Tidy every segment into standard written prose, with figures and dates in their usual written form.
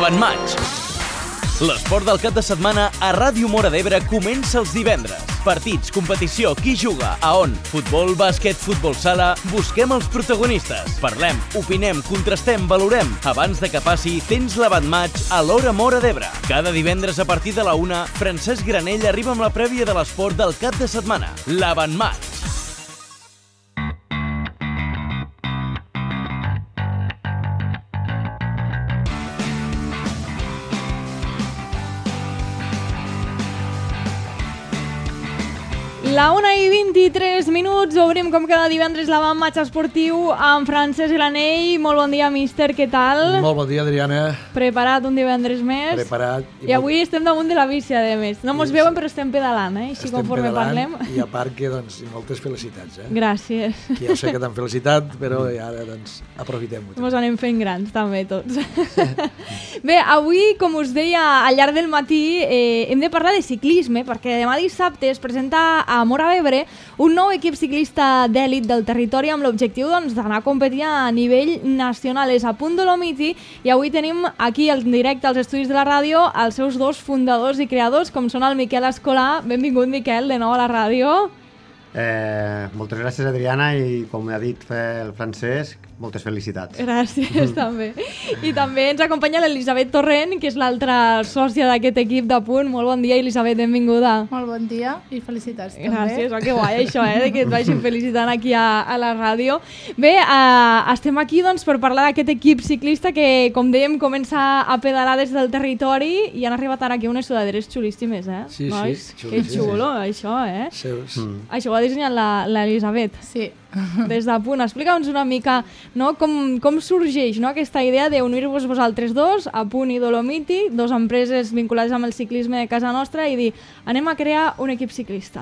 l'Avantmatx. L'esport del cap de setmana a Ràdio Móra d'Ebre comença els divendres. Partits, competició, qui juga, a on, futbol, bàsquet, futbol sala, busquem els protagonistes. Parlem, opinem, contrastem, valorem. Abans de que passi, tens l'Avantmatx a l'Hora Móra d'Ebre. Cada divendres a partir de la 1, Francesc Granell arriba amb la prèvia de l'esport del cap de setmana. L'Avantmatx. La 1:23, obrim com cada divendres l'Avantmatx esportiu amb Francesc Granell. Molt bon dia, míster, què tal? Molt bon dia, Adriana. Preparat un divendres més? Preparat. I avui estem damunt de la bici, a més. No mos veuen, però estem pedalant, així estem conforme pedalant, parlem. I a part que, doncs, moltes felicitats, Gràcies. Que ja sé que t'han felicitat, però ara, doncs, aprofitem-ho. Mos anem fent grans, també, tots. Bé, avui, com us deia, al llarg del matí, hem de parlar de ciclisme, perquè demà dissabte es presenta a Móra d'Ebre un nou equip ciclista d'èlit del territori amb l'objectiu d'anar a competir a nivell nacional. És a Punt Dolomiti i avui tenim aquí en directe als estudis de la ràdio els seus dos fundadors i creadors, com són el Miquel Escolà. Benvingut, Miquel, de nou a la ràdio. Moltes gràcies, Adriana, i com ha dit el Francesc, moltes felicitats. Gràcies, també. I també ens acompanya l'Elisabet Torrent, que és l'altra sòcia d'aquest equip de Punt. Molt bon dia, Elisabet, benvinguda. Molt bon dia i felicitats també. Gràcies, que guai això, de que et vagin felicitant aquí a la ràdio. Bé, estem aquí doncs, per parlar d'aquest equip ciclista que, com dèiem, comença a pedalar des del territori i han arribat ara aquí unes sudaderes xulíssimes, Sí, nois? sí. Que xulo, això, Sí. Això ho ha dissenyat l'Elisabet. Sí. Des de Punt. Explica'ns una mica, no, com sorgeix, no, aquesta idea d'unir-vos vosaltres dos, a Punt i Dolomiti, dos empreses vinculades amb el ciclisme de casa nostra, i dir, anem a crear un equip ciclista.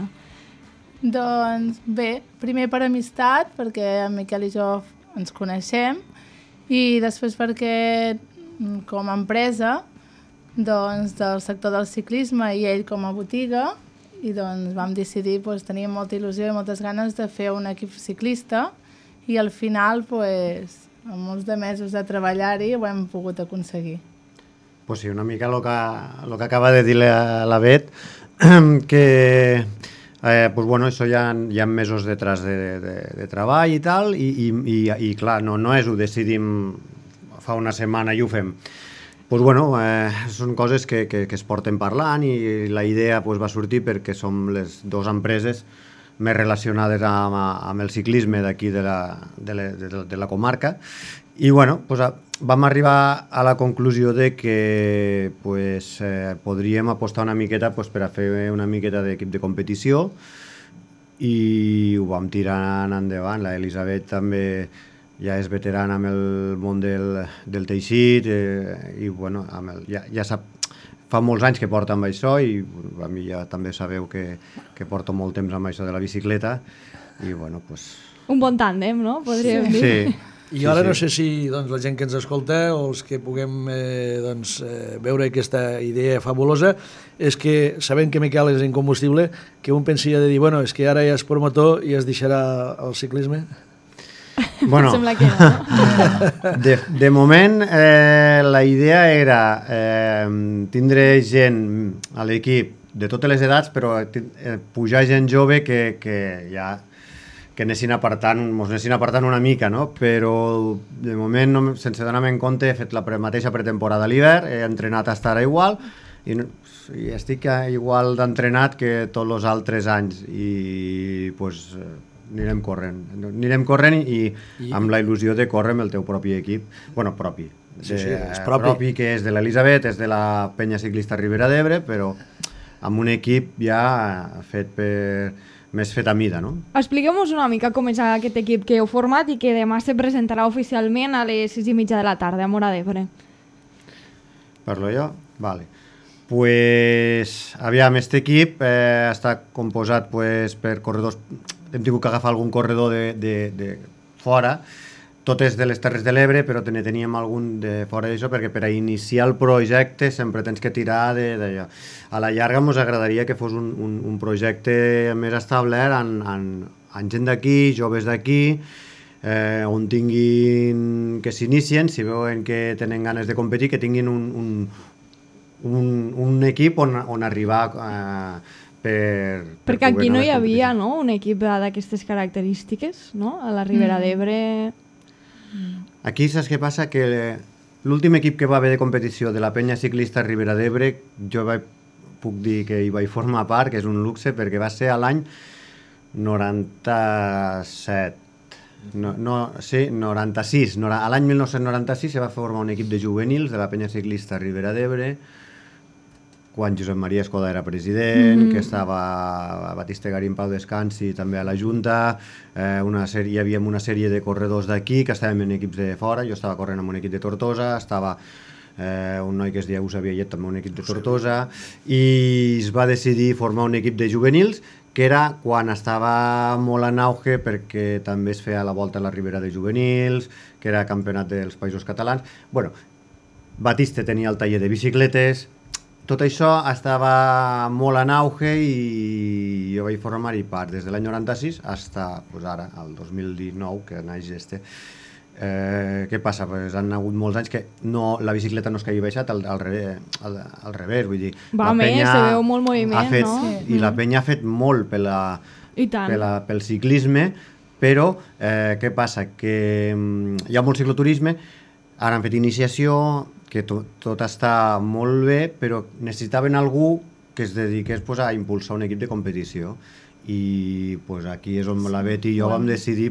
Doncs bé, primer per amistat, perquè en Miquel i jo ens coneixem, i després perquè com a empresa doncs, del sector del ciclisme i ell com a botiga, i doncs vam decidir, teníem molta il·lusió i moltes ganes de fer un equip ciclista i al final, amb molts de mesos de treballar-hi, ho hem pogut aconseguir. Pues sí, una mica el que acaba de dir la Bet, que això hi ha mesos detrás de treball i tal, i clar, no és ho decidim fa una setmana i ho fem. Són coses que es porten parlant i la idea va sortir perquè som les dues empreses més relacionades amb el ciclisme d'aquí de la comarca i vam arribar a la conclusió de que podríem apostar una miqueta per a fer una miqueta d'equip de competició i ho vam tirar endavant. L'Elisabet també ja és veterana amb el món del teixit i ja sap, fa molts anys que porta amb això i a mi ja també sabeu que porto molt temps amb això de la bicicleta i Un bon tàndem, no? Podríem dir. Sí. I ara no sé si la gent que ens escolta o els que puguem veure aquesta idea fabulosa és que, sabent que Miquel és incombustible, que un pensia de dir, és que ara ja és promotor i es deixarà el ciclisme? Sembla que no. De moment la idea era tindre gent a l'equip de totes les edats, però pujar gent jove que anessin apartant una mica, no? Però de moment, sense donar-me en compte, he fet la mateixa pretemporada a l'hivern, he entrenat a estar igual i estic igual d'entrenat que tots els altres anys i anirem corrent i amb la il·lusió de córrer amb el teu propi equip, propi. És propi, que és de l'Elisabet, és de la penya ciclista Ribera d'Ebre, però amb un equip ja més fet a mida, no? Expliqueu-nos una mica com és aquest equip que heu format i que demà se presentarà oficialment a les 6:30 de la tarda a Móra d'Ebre. Parlo jo? Vale. Aviam, aquest equip està composat per corredors. Hem tingut que agafar algun corredor de fora, totes de les Terres de l'Ebre, però teníem algun de fora d'això, perquè per a iniciar el projecte sempre tens que tirar d'allò. A la llarga ens agradaria que fos un projecte més establert amb gent d'aquí, joves d'aquí, on tinguin, que s'inicien, si veuen que tenen ganes de competir, que tinguin un equip on arribar perquè aquí no hi havia, no?, un equip d'aquestes característiques, no?, a la Ribera d'Ebre. Aquí saps què passa? Que l'últim equip que va haver de competició de la penya ciclista Ribera d'Ebre, jo puc dir que hi vaig formar part, que és un luxe, perquè va ser a l'any 97. Sí, 96. A l'any 1996 se va formar un equip de juvenils de la penya ciclista Ribera d'Ebre, quan Josep Maria Escoda era president, que estava Batista Garín Pau Descansi també a la Junta, hi havia una sèrie de corredors d'aquí que estàvem en equips de fora, jo estava corrent amb un equip de Tortosa, estava un noi que es deia Eusebio Llet, també un equip de Tortosa, i es va decidir formar un equip de juvenils, que era quan estava molt en auge, perquè també es feia la volta a la Ribera de Juvenils, que era campionat dels Països Catalans. Bueno, Batista tenia el taller de bicicletes, tot això estava molt en auge i jo vaig formar-hi part des de l'any 96 fins ara, el 2019, que naix este. Què passa? Pues han hagut molts anys que la bicicleta no és que hagi baixat, al revés, vull dir... Va més, se veu molt moviment, no? I la penya ha fet molt pel ciclisme, però què passa? Que hi ha molt cicloturisme, ara han fet iniciació, que tot està molt bé, però necessitaven algú que es dediqués a impulsar un equip de competició. I aquí és on la Bet i jo vam decidir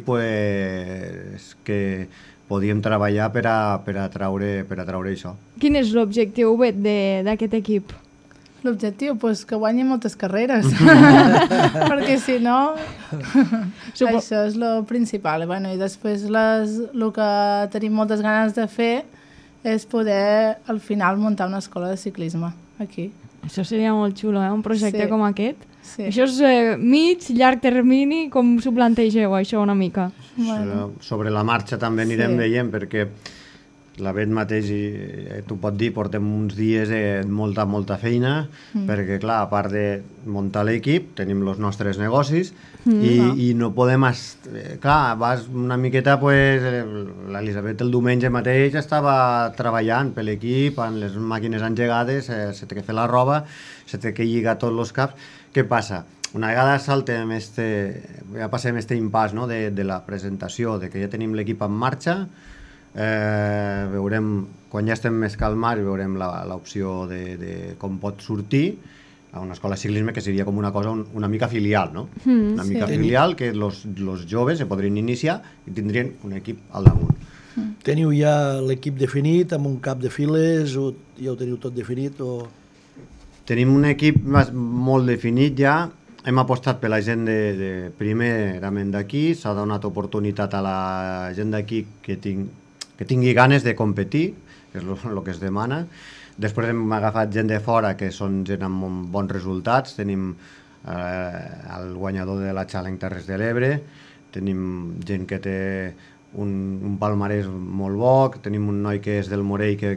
que podíem treballar per a traure això. Quin és l'objectiu, Bet, d'aquest equip? L'objectiu? Que guanyi moltes carreres, perquè si no, això és el principal. I després el que tenim moltes ganes de fer és poder al final muntar una escola de ciclisme aquí. Això seria molt xulo, un projecte com aquest. Sí. Això és mig, llarg termini, com s'ho plantegeu, això una mica? Sobre la marxa també anirem veient, perquè la Bet mateix, t'ho pot dir, portem uns dies de molta feina, perquè clar, a part de muntar l'equip, tenim els nostres negocis i no podem... Clar, vas una miqueta, l'Elisabet el diumenge mateix estava treballant per l'equip, amb les màquines engegades, se té que fer la roba, se té que lligar tots els caps. Què passa? Una vegada ja passem aquest impàs de la presentació, de que ja tenim l'equip en marxa, veurem, quan ja estem més calmats, veurem l'opció de com pot sortir a una escola de ciclisme, que seria com una cosa una mica filial, no? Una mica filial, que els joves se podrien iniciar i tindrien un equip al damunt. Teniu ja l'equip definit, amb un cap de files, o ja ho teniu tot definit? Tenim un equip molt definit ja. Hem apostat per la gent primerament d'aquí, s'ha donat oportunitat a la gent d'aquí que tingui ganes de competir, que és el que es demana. Després hem agafat gent de fora, que són gent amb bons resultats. Tenim el guanyador de la Challenge Terres de l'Ebre, tenim gent que té un palmarès molt bo, tenim un noi que és del Morell, que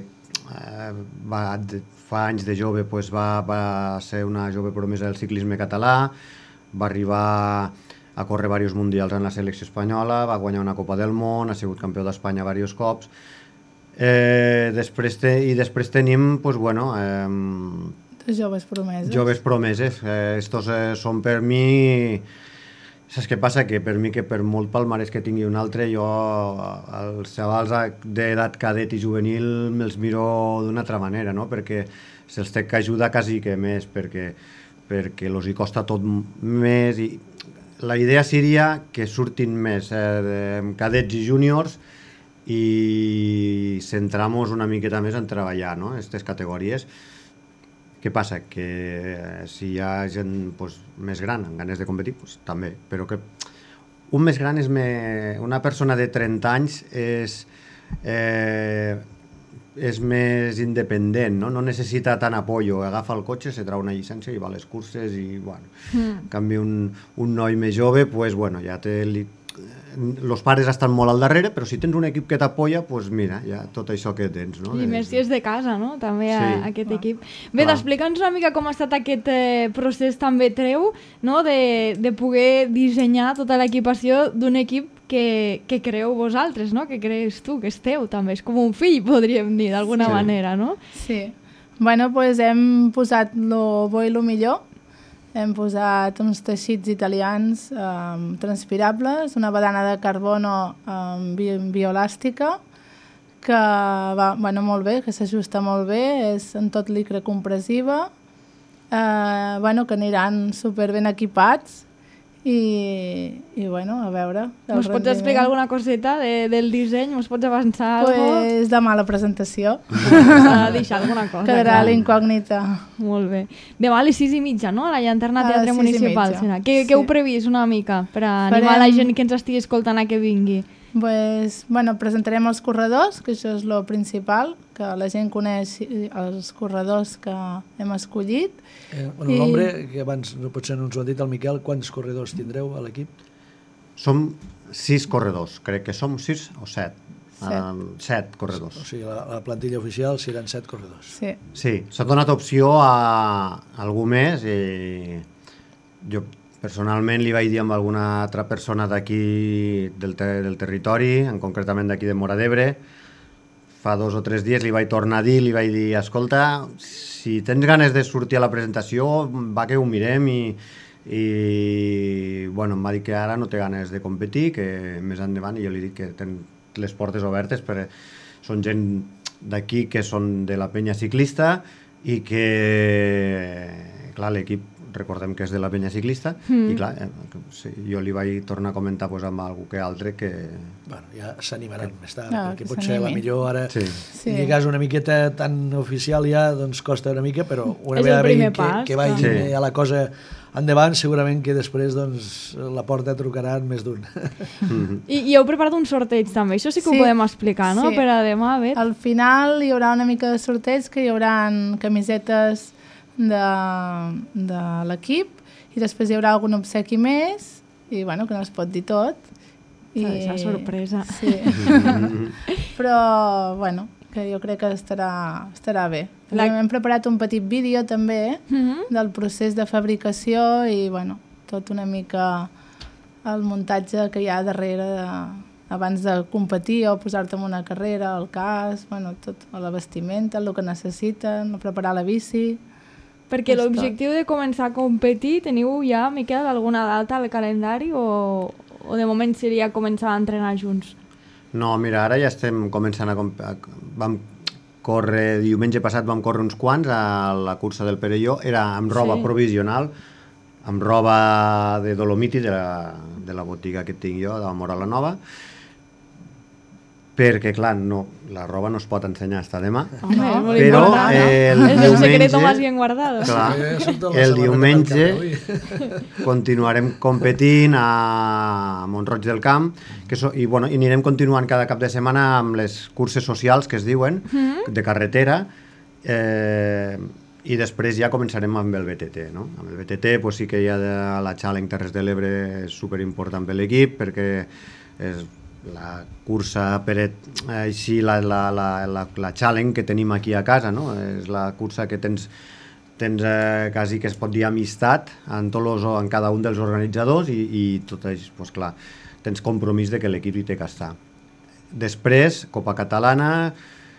fa anys de jove va ser una jove promesa del ciclisme català, va arribar a córrer diversos mundials en la selecció espanyola, va guanyar una Copa del Món, ha sigut campió d'Espanya diversos cops. Després tenim joves promeses. Joves promeses. Estos són per mi... Saps què passa? Que per mi, que per molt palmarès que tingui un altre, jo els xavals d'edat cadet i juvenil me'ls miro d'una altra manera, no? Perquè se'ls té que ajudar quasi que més, perquè els hi costa tot més. I la idea seria que surtin més cadets i júniors i centrar-nos una miqueta més en treballar aquestes categories. Què passa? Que si hi ha gent més gran amb ganes de competir, també, però que un més gran és una persona de 30 anys és més independent, no necessita tant apoyo, agafa el cotxe, se trau una llicència i va a les curses i, en canvi, un noi més jove, ja té... Els pares estan molt al darrere, però si tens un equip que t'apoya, mira, ja tot això que tens. I més si és de casa, no? També aquest equip. Bé, explica'ns una mica com ha estat aquest procés també teu, no? De poder dissenyar tota l'equipació d'un equip que creeu vosaltres, no? Que creus tu, que és teu també. És com un fill, podríem dir, d'alguna manera, no? Sí. Bueno, doncs hem posat lo bo i lo millor. Hem posat uns teixits italians transpirables, una badana de carbono bioelàstica, que va molt bé, que s'ajusta molt bé, és en tot licra compressiva, que aniran superben equipats i a veure... Ens pots explicar alguna coseta del disseny? Ens pots avançar alguna cosa? Pues demà la presentació. S'ha de deixar alguna cosa. Quedarà l'incògnita. Molt bé. Demà a les 6:30, no? A la Llanterna Teatre Municipal. Què heu previst una mica per animar la gent que ens estigui escoltant a que vingui? Pues, presentarem els corredors, que això és el principal, que la gent coneix els corredors que hem escollit. El nombre, que abans potser no ens ho ha dit el Miquel, quants corredors tindreu a l'equip? Som 6 corredors, crec que som 6 o 7. 7 corredors. O sigui, la plantilla oficial seran 7 corredors. Sí, s'ha donat opció a algú més i jo personalment li vaig dir amb alguna altra persona d'aquí del territori, concretament d'aquí de Móra d'Ebre, fa 2 o 3 dies li vaig tornar a dir, li vaig dir, escolta, si tens ganes de sortir a la presentació, va que ho mirem i em va dir que ara no té ganes de competir, que més endavant, i jo li dic que ten les portes obertes perquè són gent d'aquí que són de la penya ciclista i que, clar, l'equip recordem que és de la penya ciclista i clar, jo li vaig tornar a comentar amb algú que altre que... Bueno, ja s'animaran més tard, perquè potser la millor ara lligar una miqueta tan oficial ja, doncs costa una mica, però una vegada que vagi a la cosa endavant, segurament que després la porta trucaran més d'un. I heu preparat un sorteig també, això sí que ho podem explicar, no? Per a demà, a veure. Al final hi haurà una mica de sorteig, que hi haurà camisetes de l'equip i després hi haurà algun obsequi més i que no es pot dir tot i deixar sorpresa però que jo crec que estarà bé. Hem preparat un petit vídeo també del procés de fabricació i tot una mica el muntatge que hi ha darrere abans de competir o posar-te en una carrera, el casc, tot, la vestimenta, el que necessiten, preparar la bici. Perquè l'objectiu de començar a competir, teniu ja, Miquel, alguna data al calendari o de moment seria començar a entrenar junts? No, mira, ara ja estem començant vam córrer, diumenge passat vam córrer uns quants a la cursa del Perelló, era amb roba provisional, amb roba de Dolomiti, de la botiga que tinc jo, de la Móra la Nova, perquè, clar, la roba no es pot ensenyar hasta demà. Però el secreto más bien guardado. El diumenge continuarem competint a Mont-roig del Camp i anirem continuant cada cap de setmana amb les curses socials que es diuen, de carretera, i després ja començarem amb el BTT. Amb el BTT sí que hi ha la Challenge Terres de l'Ebre, és superimportant per l'equip perquè és la cursa així, la challenge que tenim aquí a casa, no? És la cursa que tens quasi que es pot dir amistat en cada un dels organitzadors i tot això, doncs clar, tens compromís de que l'equip hi té que estar. Després, Copa Catalana,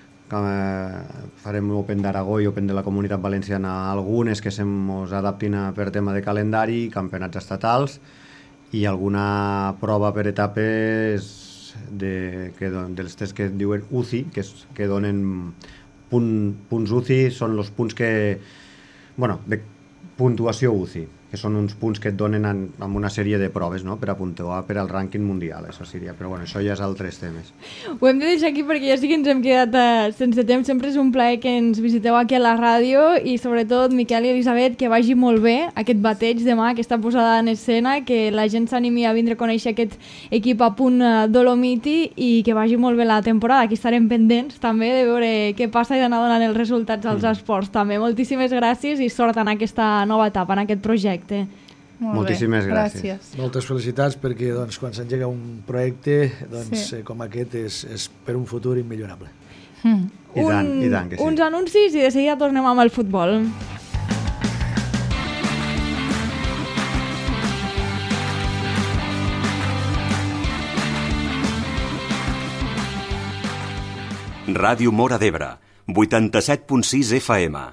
farem Open d'Aragó i Open de la Comunitat Valenciana, algunes que se'ns adaptin per tema de calendari, campionats estatals i alguna prova per etapes dels tests que diuen UCI, que donen punts UCI, són els punts de puntuació UCI, que són uns punts que et donen amb una sèrie de proves per a puntuar per al rànquing mundial, això seria, però això ja és altres temes. Ho hem de deixar aquí perquè ja sí que ens hem quedat sense temps, sempre és un plaer que ens visiteu aquí a la ràdio i sobretot Miquel i Elisabet, que vagi molt bé aquest bateig demà, aquesta posada en escena, que la gent s'animi a vindre a conèixer aquest equip a punt Dolomiti i que vagi molt bé la temporada. Aquí estarem pendents també de veure què passa i d'anar donant els resultats als esports també. Moltíssimes gràcies i sort en aquesta nova etapa, en aquest projecte. Moltíssimes gràcies. Moltes felicitats perquè quan s'engega un projecte com aquest és per un futur immillorable. I tant que sí. Uns anuncis i de seguida tornem amb el futbol. Ràdio Móra d'Ebre, 87.6 FM.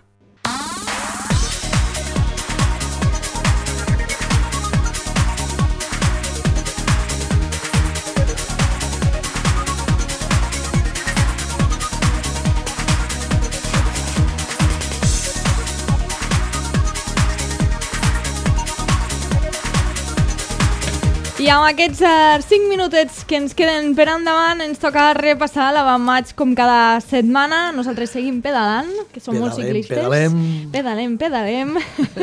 I amb aquests 5 minutets que ens queden per endavant ens toca repassar l'avantmatch com cada setmana. Nosaltres seguim pedalant, que som molt ciclistes. Pedalem.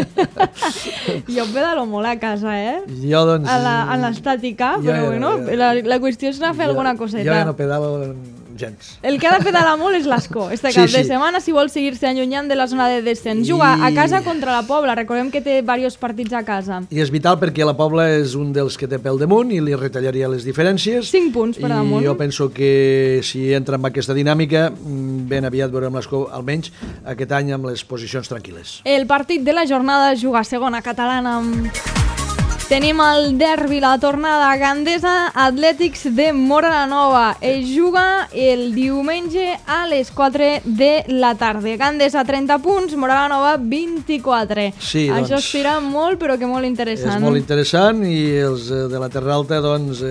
Jo pedalo molt a casa, Jo, doncs... A l'estàtica, però bueno, la qüestió és anar a fer alguna coseta. Jo ja no pedalo gens. El que ha de pedalar molt és l'Escó. Este cap de setmana, si vol seguir-se allunyant de la zona de descens. Juga a casa contra la Pobla. Recordem que té diversos partits a casa. I és vital perquè la Pobla és un dels que té pel damunt i li retallaria les diferències. 5 punts per damunt. I jo penso que si entra en aquesta dinàmica, ben aviat veurem l'Escó, almenys aquest any, amb les posicions tranquil·les. El partit de la jornada juga a segona catalana. Tenim el derbi, la tornada Gandesa Atlètics de Móra la Nova. Es juga el diumenge a les 4 de la tarda. Gandesa 30 punts, Móra la Nova 24. Sí, això es tira molt, però que molt interessant. És molt interessant i els de la Terra Alta doncs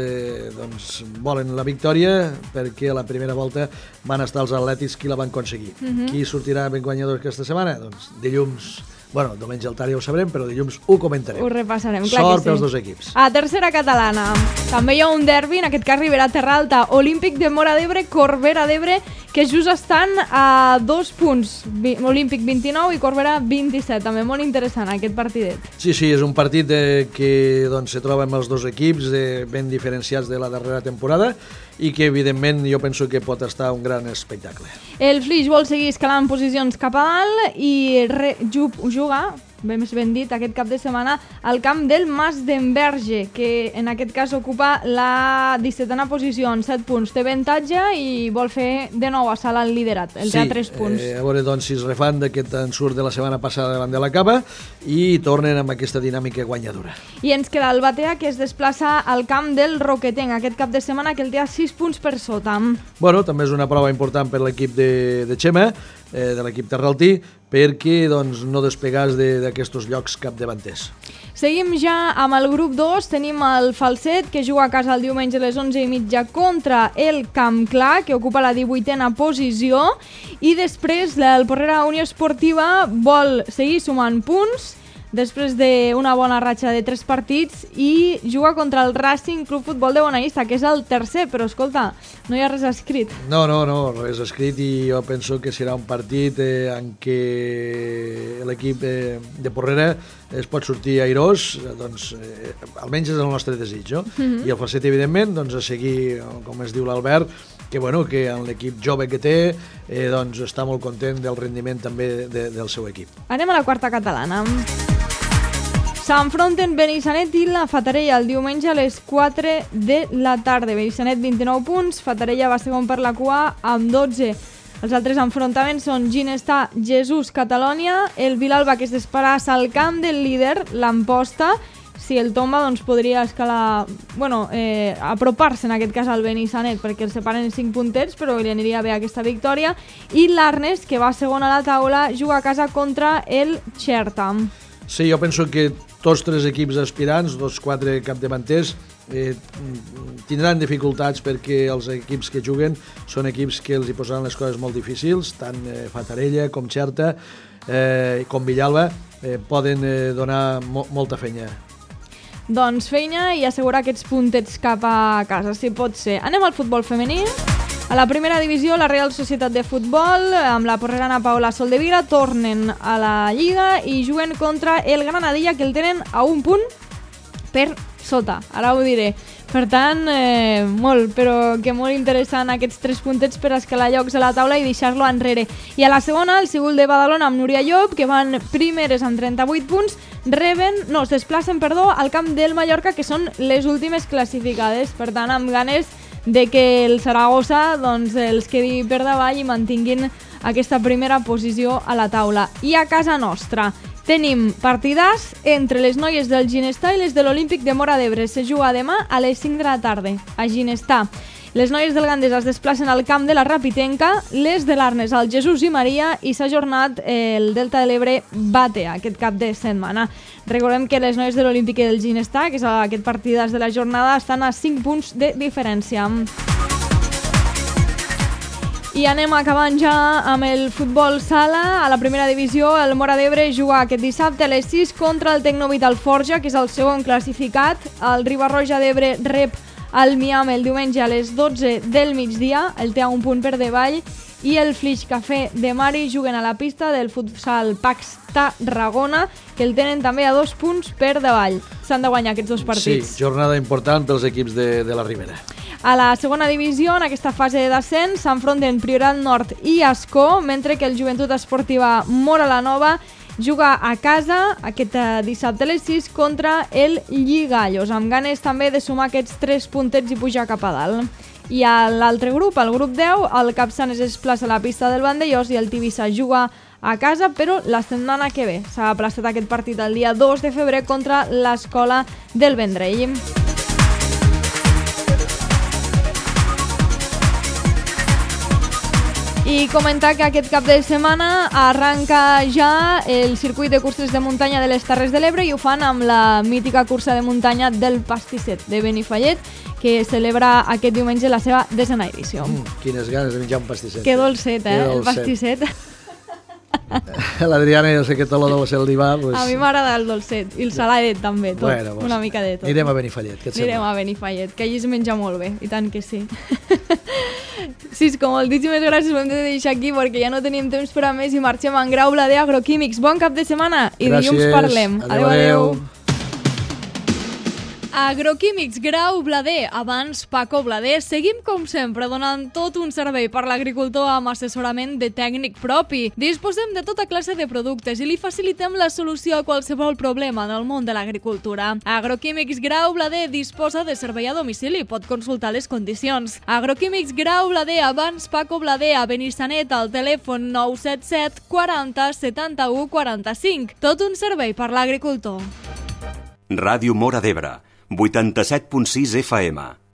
volen la victòria perquè a la primera volta van estar els atlètics qui la van aconseguir. Qui sortirà ben guanyador aquesta setmana? Doncs dilluns... Bueno, diumenge al tard ja ho sabrem, però dilluns ho comentarem. Ho repassarem, clar Sort que sí. pels dos equips. A tercera catalana, també hi ha un derbi, en aquest cas Ribera Terra Alta, Olímpic de Móra d'Ebre, Corbera d'Ebre, que just estan a 2 punts. Olímpic 29 i Corbera 27. També molt interessant aquest partidet. Sí, és un partit que se troba amb els dos equips ben diferenciats de la darrera temporada i que evidentment jo penso que pot estar un gran espectacle. El Flix vol seguir escalant posicions cap a dalt i juga, més ben dit, aquest cap de setmana al camp del Mas d'Enverge, que en aquest cas ocupa la 17a posició en 7 punts. Té avantatge i vol fer de nou assalt al liderat, el té a 3 punts. A veure doncs, si es refan d'aquest ensurt de la setmana passada davant de la Cava i tornen amb aquesta dinàmica guanyadora. I ens queda el Batea, que es desplaça al camp del Roquetenc aquest cap de setmana, que el té a 6 punts per sota. Bueno, també és una prova important per l'equip de Xema, de l'equip terraltí, perquè no despegàs d'aquests llocs capdavanters. Seguim ja amb el grup 2, tenim el Falset, que juga a casa el diumenge a les 11:30 contra el Camp Clar, que ocupa la 18a posició, i després el Porrera Unió Esportiva vol seguir sumant punts després d'una bona ratxa de 3 partits i juga contra el Racing Club Futbol de Bonavista, que és el tercer, però escolta, no hi ha res escrit. No, res escrit, i jo penso que serà un partit en què l'equip de Porrera es pot sortir airós, almenys és el nostre desig, no? I el Falset, evidentment, a seguir, com es diu l'Albert, que en l'equip jove que té està molt content del rendiment també del seu equip. Anem a la quarta catalana. S'enfronten Benissanet i la Fatarella el diumenge a les 4 de la tarda. Benissanet 29 punts, Fatarella va segon per la cua amb 12. Els altres enfrontaments són Ginestar, Jesús, Catalònia, el Vilalba, que es desplaça al camp del líder, l'Amposta. Si el tomba podria escalar, apropar-se en aquest cas al Benissanet, perquè els separen 5 puntets, però li aniria bé aquesta victòria. I l'Arnes, que va segon a la taula, juga a casa contra el Xerta. Sí, jo penso que tots 3 equips aspirants, 4 capdavanters, tindran dificultats perquè els equips que juguen són equips que els hi posaran les coses molt difícils, tant Fatarella com Xerta, com Villalba, poden donar molta feina. Doncs feina i assegurar aquests puntets cap a casa, si pot ser. Anem al futbol femení. A la primera divisió, la Real Societat de Futbol, amb la porrerana Paola Soldevila, tornen a la Lliga i juguen contra el Granadilla, que el tenen a 1 punt per sota. Ara ho diré. Per tant, molt interessant aquests 3 puntets per escalar llocs a la taula i deixar-lo enrere. I a la segona, el Cíbul de Badalona amb Núria Llop, que van primeres amb 38 punts, es desplacen al camp del Mallorca, que són les últimes classificades. Per tant, amb ganes de que el Saragossa els quedi per davall i mantinguin aquesta primera posició a la taula. I a casa nostra tenim partidars entre les noies del Ginestar i les de l'Olímpic de Móra d'Ebre. Se juga demà a les 5 de la tarda a Ginestar. Les noies del Gandés es desplacen al camp de la Rapitenca, les de l'Arnes al Jesús i Maria i s'ha ajornat el Delta de l'Ebre Batea aquest cap de setmana. Recordem que les noies de l'Olímpic i del Ginestar, que és aquest partidàs de la jornada, estan a 5 punts de diferència. I anem acabant ja amb el futbol sala. A la primera divisió, el Móra d'Ebre juga aquest dissabte a les 6 contra el Tecnovital Forja, que és el segon classificat. El Riba-roja d'Ebre rep el Miam el diumenge a les 12 del migdia. El té a un punt per davall. I el Flix Café de Mari juguen a la pista del futsal Pax Tarragona, que el tenen també a 2 punts per davall. S'han de guanyar aquests dos partits. Sí, jornada important pels equips de la Ribera. A la segona divisió, en aquesta fase de descens, s'enfronten Priorat Nord i Ascó, mentre que el Joventut Esportiva Móra la Nova juga a casa aquest dissabte a les 6 contra el Lligallos, amb ganes també de sumar aquests 3 puntets i pujar cap a dalt. I a l'altre grup, el grup 10, el Capçanes es desplaça a la pista del Vandellós i el Tivissa juga a casa, però la setmana que ve s'ha aplaçat aquest partit el dia 2 de febrer contra l'Escola del Vendrell. I comentar que aquest cap de setmana arranca ja el circuit de curses de muntanya de les Terres de l'Ebre i ho fan amb la mítica cursa de muntanya del Pastisset de Benifallet, que celebra aquest diumenge la seva 10a edició. Quines ganes de menjar un pastisset. Que dolcet, el pastisset. L'Adriana ja sé que tot lo dolcet li va. Pues... A mi m'agrada el dolcet i el saladet també, tot, bueno, pues, una mica de tot. Anirem a Benifallet, què et sembla? Anirem a Benifallet, que allí es menja molt bé, i tant que sí. Cisco, moltíssimes gràcies, ho hem de deixar aquí perquè ja no tenim temps per a més i marxem en Grau Blader Agroquímics. Bon cap de setmana i dilluns parlem. Adéu. Agroquímics Grau Blader, abans Paco Blader. Seguim com sempre donant tot un servei per l'agricultor amb assessorament de tècnic propi. Disposem de tota classe de productes i li facilitem la solució a qualsevol problema en el món de l'agricultura. Agroquímics Grau Blader disposa de servei a domicili, pot consultar les condicions. Agroquímics Grau Blader, abans Paco Blader, a Benissanet, al telèfon 977 40 71 45. Tot un servei per l'agricultor. Ràdio Móra d'Ebre, 87.6 FM.